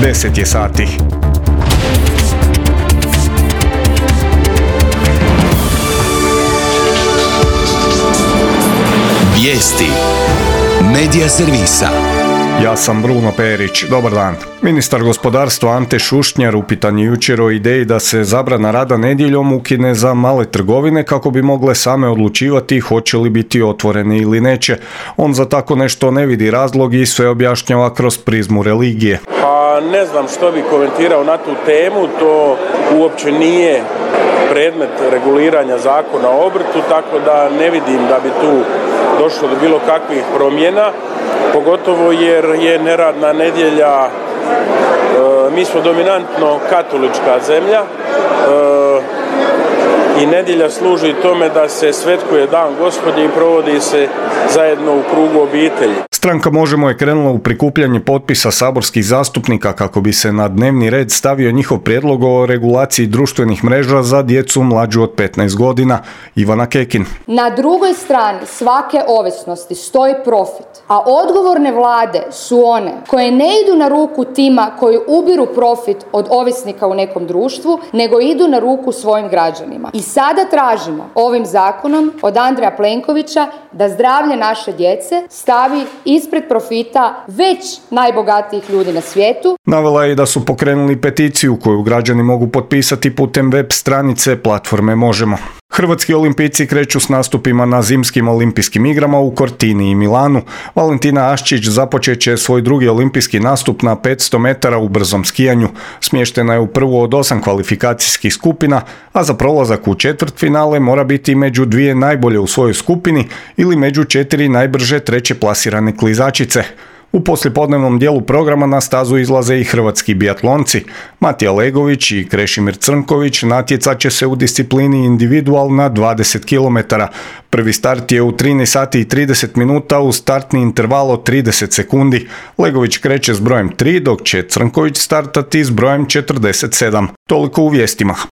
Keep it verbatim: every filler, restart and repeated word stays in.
deset je sati. Vijesti Medija servisa. Ja sam Bruno Perić, dobar dan. Ministar gospodarstva Ante Šušnjar upitan je jučer o ideji da se zabrana rada nedjeljom ukine za male trgovine kako bi mogle same odlučivati hoće li biti otvorene ili neće. On za tako nešto ne vidi razlog i sve objašnjava kroz prizmu religije. Pa ne znam što bi komentirao na tu temu, to uopće nije predmet reguliranja zakona o obrtu, tako da ne vidim da bi tu došlo do bilo kakvih promjena, pogotovo jer je neradna nedjelja, e, mi smo dominantno katolička zemlja e, i nedjelja služi tome da se svetkuje dan Gospodnji i provodi se zajedno u krugu obitelji. Stranka Možemo je krenula u prikupljanje potpisa saborskih zastupnika kako bi se na dnevni red stavio njihov prijedlog o regulaciji društvenih mreža za djecu mlađu od petnaest godina. Ivana Kekin. Na drugoj strani svake ovisnosti stoji profit, a odgovorne vlade su one koje ne idu na ruku tima koji ubiru profit od ovisnika u nekom društvu, nego idu na ruku svojim građanima. I sada tražimo ovim zakonom od Andreja Plenkovića da zdravlje naše djece stavi ispred profita već najbogatijih ljudi na svijetu. Navela je da su pokrenuli peticiju koju građani mogu potpisati putem web stranice platforme Možemo. Hrvatski olimpijci kreću s nastupima na zimskim olimpijskim igrama u Cortini i Milanu. Valentina Aščić započet će svoj drugi olimpijski nastup na petsto metara u brzom skijanju. Smještena je u prvu od osam kvalifikacijskih skupina, a za prolazak u četvrtfinale mora biti među dvije najbolje u svojoj skupini ili među četiri najbrže treće plasirane klizačice. U poslijepodnevnom dijelu programa na stazu izlaze i hrvatski biatlonci. Matija Legović i Krešimir Crnković natjecat će se u disciplini individual na dvadeset kilometara. Prvi start je u trinaest sati i trideset minuta uz startni interval od trideset sekundi. Legović kreće s brojem tri, dok će Crnković startati s brojem četrdeset sedam. Toliko u vijestima.